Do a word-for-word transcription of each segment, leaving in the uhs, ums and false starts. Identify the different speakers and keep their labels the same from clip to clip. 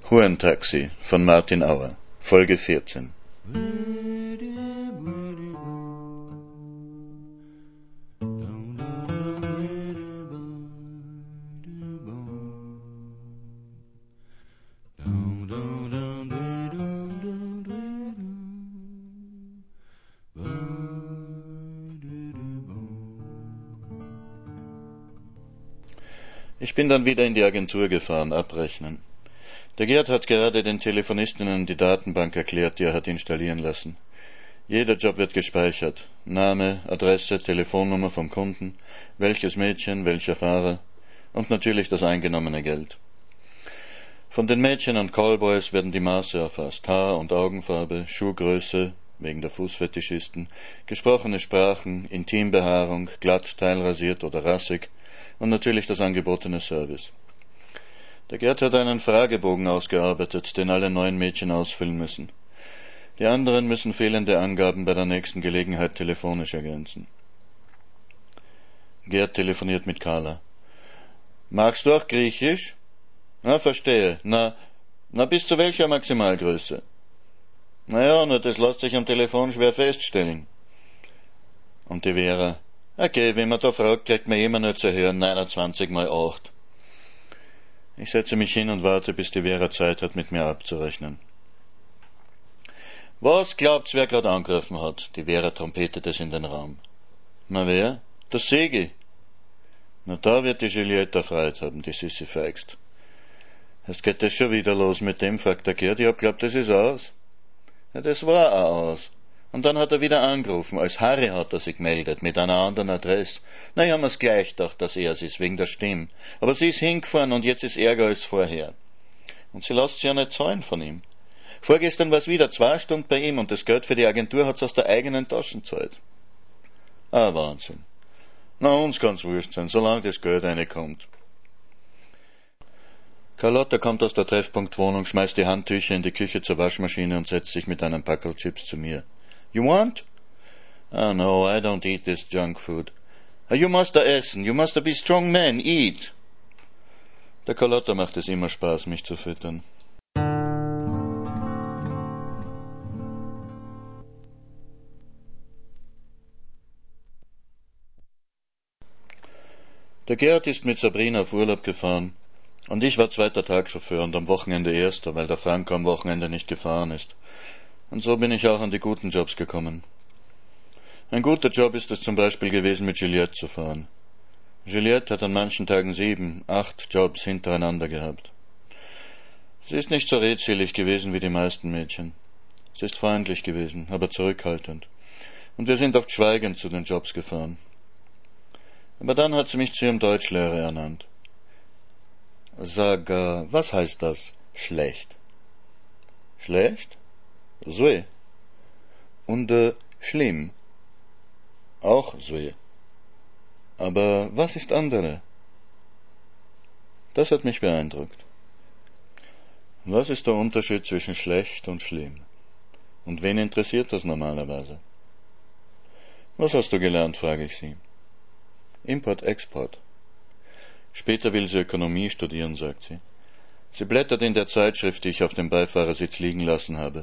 Speaker 1: Hurentaxi von Martin Auer, Folge vierzehn. Ich bin dann wieder in die Agentur gefahren, abrechnen. Der Gerd hat gerade den Telefonistinnen die Datenbank erklärt, die er hat installieren lassen. Jeder Job wird gespeichert. Name, Adresse, Telefonnummer vom Kunden, welches Mädchen, welcher Fahrer und natürlich das eingenommene Geld. Von den Mädchen und Callboys werden die Maße erfasst, Haar- und Augenfarbe, Schuhgröße, wegen der Fußfetischisten, gesprochene Sprachen, Intimbehaarung, glatt, teilrasiert oder rassig und natürlich das angebotene Service. Der Gerd hat einen Fragebogen ausgearbeitet, den alle neuen Mädchen ausfüllen müssen. Die anderen müssen fehlende Angaben bei der nächsten Gelegenheit telefonisch ergänzen. Gerd telefoniert mit Carla. Magst du auch Griechisch? Na, verstehe. Na, na bis zu welcher Maximalgröße? Naja, nur das lässt sich am Telefon schwer feststellen. Und die Vera. Okay, wenn man da fragt, kriegt man immer nur zu hören, neunundzwanzig mal acht. Ich setze mich hin und warte, bis die Vera Zeit hat, mit mir abzurechnen. Was glaubt's, wer gerade angerufen hat? Die Vera trompetet es in den Raum. Na wer? Der Segi. Na da wird die Juliette erfreut haben, die Sissi feigst. Jetzt geht das schon wieder los mit dem, fragt der Gerd. Ich hab glaubt, das ist aus. Ja, das war auch aus. Und dann hat er wieder angerufen, als Harry hat er sich gemeldet, mit einer anderen Adresse. Na, ich hab mir's gleich gedacht, dass er es ist, wegen der Stimme. Aber sie ist hingefahren und jetzt ist Ärger als vorher. Und sie lässt sich ja nicht zahlen von ihm. Vorgestern war's wieder zwei Stunden bei ihm und das Geld für die Agentur hat's aus der eigenen Taschen gezahlt. Ah, Wahnsinn. Na, uns kann's wurscht sein, solange das Geld reinkommt. Carlotta kommt aus der Treffpunktwohnung, schmeißt die Handtücher in die Küche zur Waschmaschine und setzt sich mit einem Packerl Chips zu mir. You want? Oh no, I don't eat this junk food. You must a essen, you must a be strong man, eat. Der Carlotta macht es immer Spaß, mich zu füttern. Der Gerd ist mit Sabrina auf Urlaub gefahren und ich war zweiter Tagchauffeur und am Wochenende erster, weil der Franco am Wochenende nicht gefahren ist. Und so bin ich auch an die guten Jobs gekommen. Ein guter Job ist es zum Beispiel gewesen, mit Juliette zu fahren. Juliette hat an manchen Tagen sieben, acht Jobs hintereinander gehabt. Sie ist nicht so redselig gewesen wie die meisten Mädchen. Sie ist freundlich gewesen, aber zurückhaltend. Und wir sind oft schweigend zu den Jobs gefahren. Aber dann hat sie mich zu ihrem Deutschlehrer ernannt. Sag, äh, was heißt das, schlecht? Schlecht? Zły. Und äh, schlimm. Auch zły. Aber was ist andere? Das hat mich beeindruckt. Was ist der Unterschied zwischen schlecht und schlimm? Und wen interessiert das normalerweise? Was hast du gelernt, frage ich sie. Import-Export. Später will sie Ökonomie studieren, sagt sie. Sie blättert in der Zeitschrift, die ich auf dem Beifahrersitz liegen lassen habe.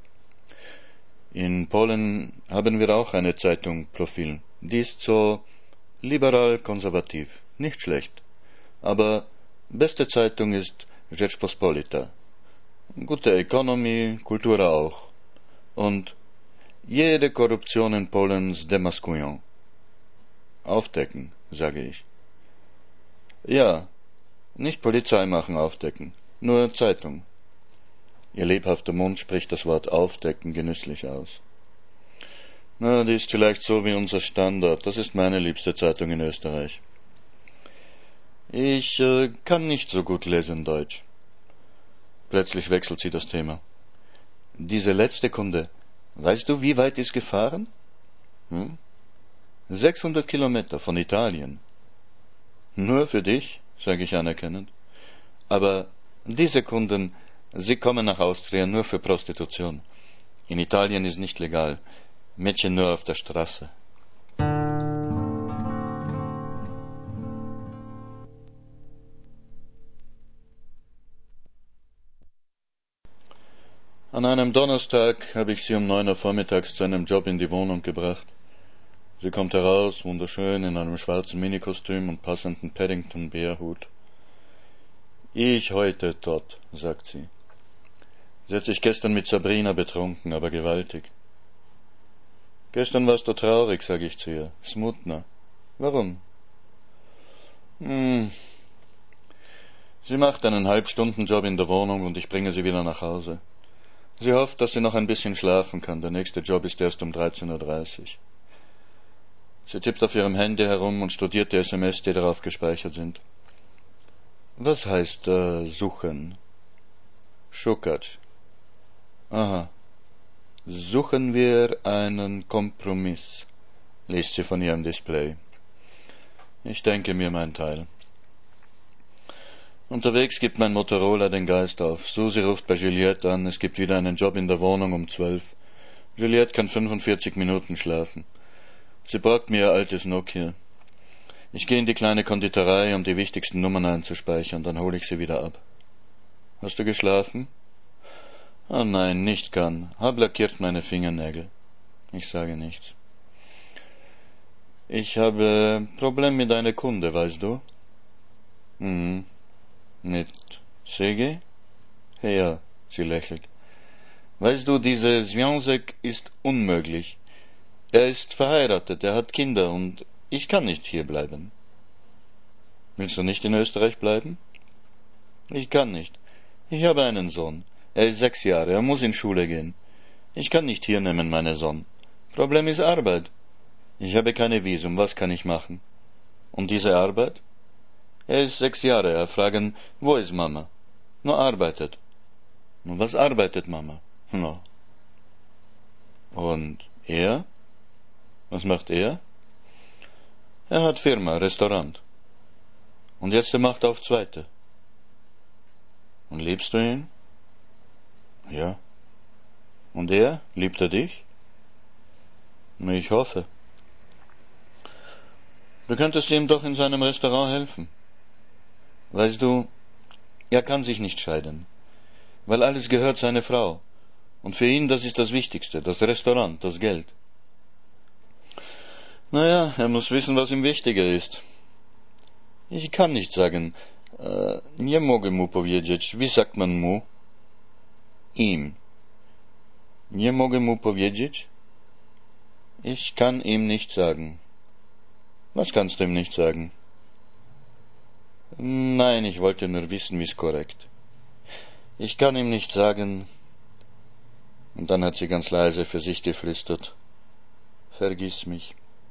Speaker 1: In Polen haben wir auch eine Zeitung, Profil. Die ist so liberal-konservativ, nicht schlecht. Aber beste Zeitung ist Rzeczpospolita. Gute Economy, Kultur auch. Und jede Korruption in Polen demaskują. Aufdecken, sage ich. Ja, nicht Polizei machen aufdecken, nur Zeitung. Ihr lebhafter Mund spricht das Wort aufdecken genüsslich aus. Na, die ist vielleicht so wie unser Standard. Das ist meine liebste Zeitung in Österreich. Ich äh, kann nicht so gut lesen Deutsch. Plötzlich wechselt sie das Thema. Diese letzte Kunde, weißt du, wie weit ist gefahren? Hm? sechshundert Kilometer von Italien. Nur für dich, sage ich anerkennend. Aber diese Kunden, sie kommen nach Austria nur für Prostitution. In Italien ist nicht legal. Mädchen nur auf der Straße. An einem Donnerstag habe ich sie um neun Uhr vormittags zu einem Job in die Wohnung gebracht. Sie kommt heraus, wunderschön, in einem schwarzen Minikostüm und passenden Paddington-Bärhut. »Ich heute tot«, sagt sie. Sie hat sich gestern mit Sabrina betrunken, aber gewaltig. »Gestern warst du traurig«, sage ich zu ihr. »Smutna. Warum?« »Hm. Sie macht einen Halbstundenjob in der Wohnung und ich bringe sie wieder nach Hause. Sie hofft, dass sie noch ein bisschen schlafen kann. Der nächste Job ist erst um dreizehn Uhr dreißig. Sie tippt auf ihrem Handy herum und studiert die S M S, die darauf gespeichert sind. Was heißt äh, suchen? Šukać. Aha. Suchen wir einen Kompromiss, liest sie von ihrem Display. Ich denke mir mein Teil. Unterwegs gibt mein Motorola den Geist auf. Susi ruft bei Juliette an, es gibt wieder einen Job in der Wohnung um zwölf. Juliette kann fünfundvierzig Minuten schlafen. Sie borgt mir ihr altes Nokia. Ich gehe in die kleine Konditorei, um die wichtigsten Nummern einzuspeichern, dann hole ich sie wieder ab. Hast du geschlafen? Ah nein, nicht gern. Hab lackiert meine Fingernägel. Ich sage nichts. Ich habe Problem mit einer Kunde, weißt du? Mhm. Mit Sergej? Ja, sie lächelt. Weißt du, dieser Związek ist unmöglich. Er ist verheiratet, er hat Kinder und ich kann nicht hier bleiben. Willst du nicht in Österreich bleiben? Ich kann nicht. Ich habe einen Sohn. Er ist sechs Jahre, er muss in Schule gehen. Ich kann nicht hier nehmen, meinen Sohn. Problem ist Arbeit. Ich habe keine Visum, was kann ich machen? Und diese Arbeit? Er ist sechs Jahre, er fragen, wo ist Mama? Nur arbeitet. Und was arbeitet Mama? No. Und er? Was macht er? Er hat Firma, Restaurant. Und jetzt er macht auf zweite. Und liebst du ihn? Ja. Und er? Liebt er dich? Ich hoffe. Du könntest ihm doch in seinem Restaurant helfen. Weißt du, er kann sich nicht scheiden, weil alles gehört seiner Frau. Und für ihn, das ist das Wichtigste, das Restaurant, das Geld. Naja, er muss wissen, was ihm wichtiger ist. Ich kann nicht sagen, äh, nie mogę mu powiedzieć, wie sagt man mu? Ihm. Nie mogę mu powiedzieć? Ich kann ihm nicht sagen. Was kannst du ihm nicht sagen? Nein, ich wollte nur wissen, wie es korrekt. Ich kann ihm nicht sagen. Und dann hat sie ganz leise für sich geflüstert. Vergiss mich.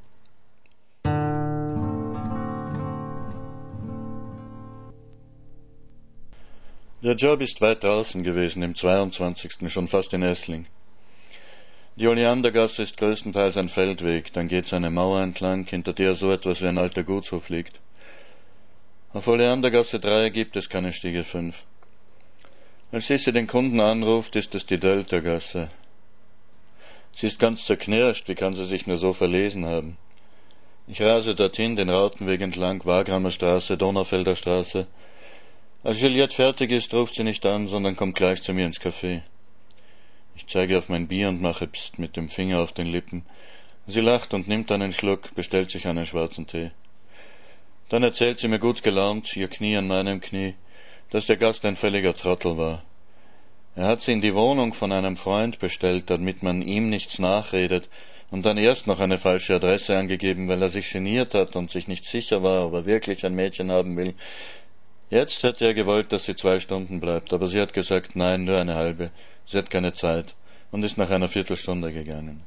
Speaker 1: Der Job ist weit draußen gewesen, im zweiundzwanzigsten schon fast in Essling. Die Oleandergasse ist größtenteils ein Feldweg, dann geht's eine Mauer entlang, hinter der so etwas wie ein alter Gutshof liegt. Auf Oleandergasse drei gibt es keine Stiege fünf. Als Sissi den Kunden anruft, ist es die Deltagasse. Sie ist ganz zerknirscht, wie kann sie sich nur so verlesen haben? Ich rase dorthin, den Rautenweg entlang, Wagramer Straße, Donaufelder Straße. Als Juliette fertig ist, ruft sie nicht an, sondern kommt gleich zu mir ins Café. Ich zeige auf mein Bier und mache Psst mit dem Finger auf den Lippen. Sie lacht und nimmt einen Schluck, bestellt sich einen schwarzen Tee. Dann erzählt sie mir gut gelaunt, ihr Knie an meinem Knie, dass der Gast ein völliger Trottel war. Er hat sie in die Wohnung von einem Freund bestellt, damit man ihm nichts nachredet, und dann erst noch eine falsche Adresse angegeben, weil er sich geniert hat und sich nicht sicher war, ob er wirklich ein Mädchen haben will. Jetzt hätte er gewollt, dass sie zwei Stunden bleibt, aber sie hat gesagt, nein, nur eine halbe. Sie hat keine Zeit und ist nach einer Viertelstunde gegangen.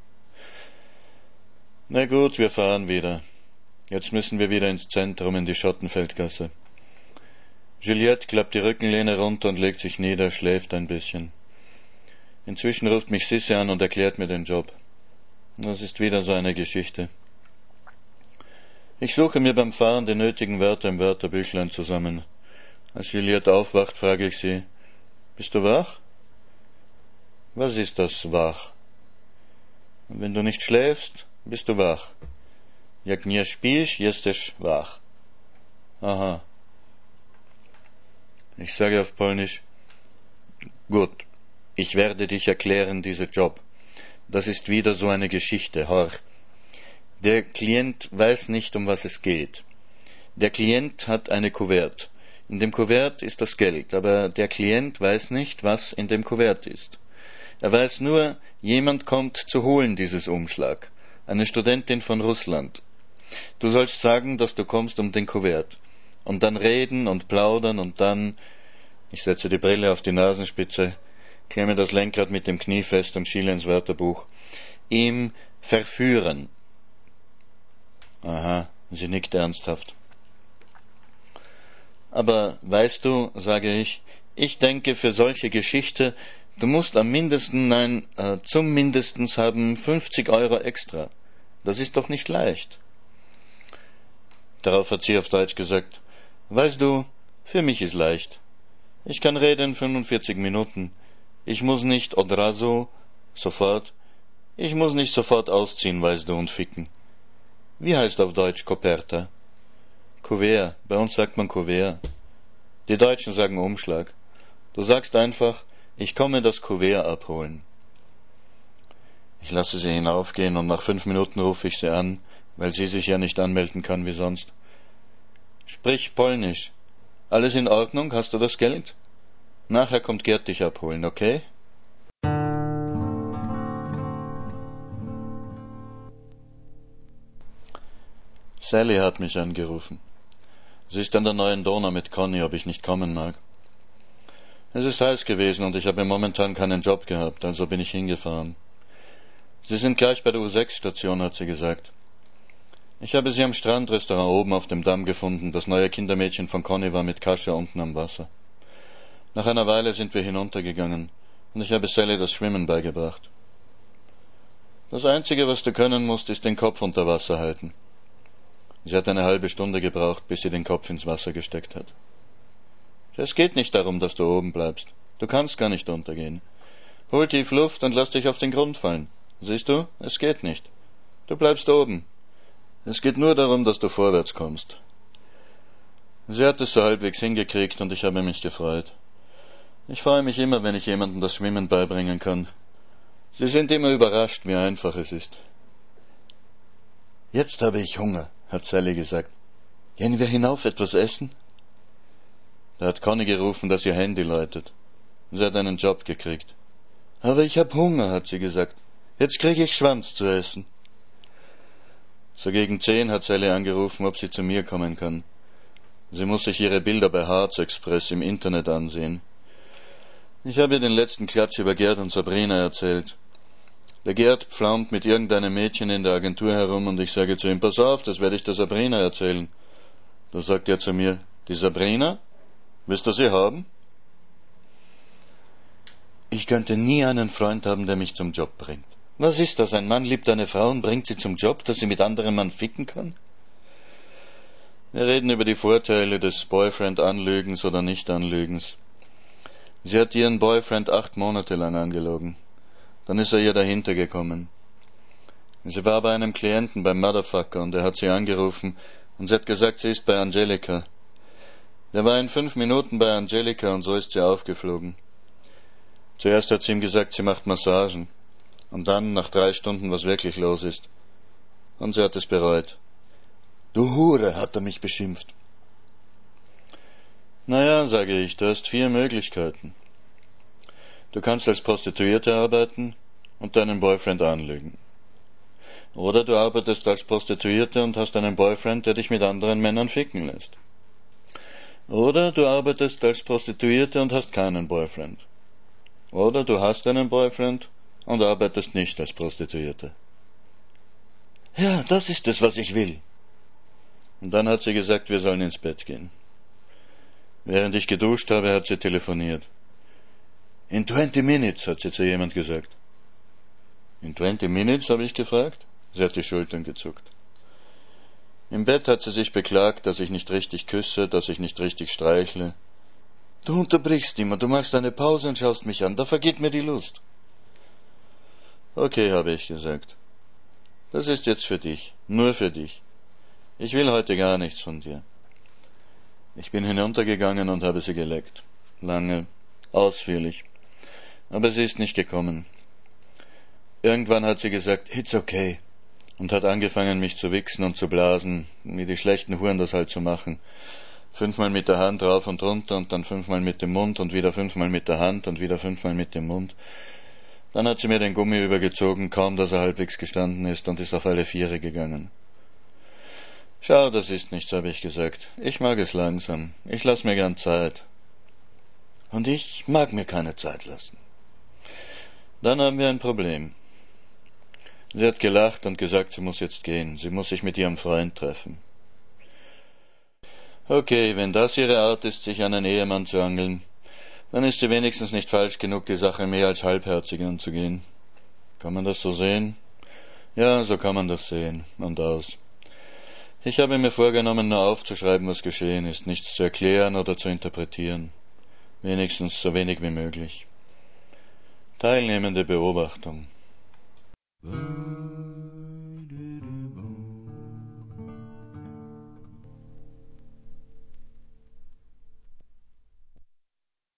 Speaker 1: Na gut, wir fahren wieder. Jetzt müssen wir wieder ins Zentrum, in die Schottenfeldgasse. Juliette klappt die Rückenlehne runter und legt sich nieder, schläft ein bisschen. Inzwischen ruft mich Sissi an und erklärt mir den Job. Das ist wieder so eine Geschichte. Ich suche mir beim Fahren die nötigen Wörter im Wörterbüchlein zusammen. Als Juliette aufwacht, frage ich sie, bist du wach? Was ist das, wach? Wenn du nicht schläfst, bist du wach. Jak nie śpisz, jesteś wach. Aha. Ich sage auf Polnisch, gut, ich werde dich erklären, dieser Job. Das ist wieder so eine Geschichte, horch. Der Klient weiß nicht, um was es geht. Der Klient hat eine Kuvert. In dem Kuvert ist das Geld, aber der Klient weiß nicht, was in dem Kuvert ist. Er weiß nur, jemand kommt zu holen dieses Umschlag. Eine Studentin von Russland. Du sollst sagen, dass du kommst um den Kuvert. Und dann reden und plaudern und dann, ich setze die Brille auf die Nasenspitze, klemme das Lenkrad mit dem Knie fest und schiele ins Wörterbuch, ihm verführen. Aha, sie nickt ernsthaft. Aber weißt du, sage ich, ich denke für solche Geschichte, du musst am mindesten, nein, äh, zum mindestens haben fünfzig Euro extra. Das ist doch nicht leicht. Darauf hat sie auf Deutsch gesagt, weißt du, für mich ist leicht. Ich kann reden fünfundvierzig Minuten. Ich muss nicht oder so, sofort. Ich muss nicht sofort ausziehen, weißt du, und ficken. Wie heißt auf Deutsch Koperta? Kuvert, bei uns sagt man Kuvert. Die Deutschen sagen Umschlag. Du sagst einfach, ich komme das Kuvert abholen. Ich lasse sie hinaufgehen und nach fünf Minuten rufe ich sie an, weil sie sich ja nicht anmelden kann wie sonst. Sprich Polnisch. Alles in Ordnung? Hast du das Geld? Nachher kommt Gerd dich abholen, okay? Sally hat mich angerufen. Sie ist an der neuen Donau mit Conny, ob ich nicht kommen mag. Es ist heiß gewesen und ich habe momentan keinen Job gehabt, also bin ich hingefahren. Sie sind gleich bei der U sechs Station, hat sie gesagt. Ich habe sie am Strandrestaurant oben auf dem Damm gefunden. Das neue Kindermädchen von Conny war mit Kascha unten am Wasser. Nach einer Weile sind wir hinuntergegangen und ich habe Sally das Schwimmen beigebracht. Das Einzige, was du können musst, ist den Kopf unter Wasser halten. Sie hat eine halbe Stunde gebraucht, bis sie den Kopf ins Wasser gesteckt hat. Es geht nicht darum, dass du oben bleibst. Du kannst gar nicht untergehen. Hol tief Luft und lass dich auf den Grund fallen. Siehst du, es geht nicht. Du bleibst oben. Es geht nur darum, dass du vorwärts kommst. Sie hat es so halbwegs hingekriegt und ich habe mich gefreut. Ich freue mich immer, wenn ich jemandem das Schwimmen beibringen kann. Sie sind immer überrascht, wie einfach es ist. Jetzt habe ich Hunger, hat Sally gesagt. Gehen wir hinauf etwas essen? Da hat Conny gerufen, dass ihr Handy läutet. Sie hat einen Job gekriegt. Aber ich hab Hunger, hat sie gesagt. Jetzt kriege ich Schwanz zu essen. So gegen zehn hat Sally angerufen, ob sie zu mir kommen kann. Sie muss sich ihre Bilder bei Harz Express im Internet ansehen. Ich habe ihr den letzten Klatsch über Gerd und Sabrina erzählt. Der Gerd pflaumt mit irgendeinem Mädchen in der Agentur herum und ich sage zu ihm, pass auf, das werde ich der Sabrina erzählen. Da sagt er zu mir, die Sabrina? Willst du sie haben? Ich könnte nie einen Freund haben, der mich zum Job bringt. Was ist das? Ein Mann liebt eine Frau und bringt sie zum Job, dass sie mit anderem Mann ficken kann? Wir reden über die Vorteile des Boyfriend-Anlügens oder Nicht-Anlügens. Sie hat ihren Boyfriend acht Monate lang angelogen. Dann ist er ihr dahinter gekommen. Sie war bei einem Klienten beim Motherfucker und er hat sie angerufen und sie hat gesagt, sie ist bei Angelika. Der war in fünf Minuten bei Angelika und so ist sie aufgeflogen. Zuerst hat sie ihm gesagt, sie macht Massagen. Und dann, nach drei Stunden, was wirklich los ist. Und sie hat es bereut. Du Hure, hat er mich beschimpft. Naja, sage ich, du hast vier Möglichkeiten. Du kannst als Prostituierte arbeiten und deinen Boyfriend anlügen. Oder du arbeitest als Prostituierte und hast einen Boyfriend, der dich mit anderen Männern ficken lässt. Oder du arbeitest als Prostituierte und hast keinen Boyfriend. Oder du hast einen Boyfriend und arbeitest nicht als Prostituierte. Ja, das ist es, was ich will. Und dann hat sie gesagt, wir sollen ins Bett gehen. Während ich geduscht habe, hat sie telefoniert. In twenty minutes, hat sie zu jemand gesagt. In twenty minutes, habe ich gefragt. Sie hat die Schultern gezuckt. Im Bett hat sie sich beklagt, dass ich nicht richtig küsse, dass ich nicht richtig streichle. Du unterbrichst immer, du machst eine Pause und schaust mich an, da vergeht mir die Lust. Okay, habe ich gesagt. Das ist jetzt für dich, nur für dich. Ich will heute gar nichts von dir. Ich bin hinuntergegangen und habe sie geleckt. Lange, ausführlich. aber sie ist nicht gekommen. Irgendwann hat sie gesagt, it's okay, und hat angefangen, mich zu wichsen und zu blasen, wie die schlechten Huren das halt so machen. Fünfmal mit der Hand rauf und runter und dann fünfmal mit dem Mund und wieder fünfmal mit der Hand und wieder fünfmal mit dem Mund. Dann hat sie mir den Gummi übergezogen, kaum dass er halbwegs gestanden ist, und ist auf alle Viere gegangen. Schau, das ist nichts, habe ich gesagt. Ich mag es langsam. Ich lass mir gern Zeit. Und ich mag mir keine Zeit lassen. Dann haben wir ein Problem. Sie hat gelacht und gesagt, sie muss jetzt gehen. Sie muss sich mit ihrem Freund treffen. Okay, wenn das ihre Art ist, sich an einen Ehemann zu angeln, dann ist sie wenigstens nicht falsch genug, die Sache mehr als halbherzig anzugehen. Kann man das so sehen? Ja, so kann man das sehen. Und aus. Ich habe mir vorgenommen, nur aufzuschreiben, was geschehen ist, nichts zu erklären oder zu interpretieren. Wenigstens so wenig wie möglich. Teilnehmende Beobachtung.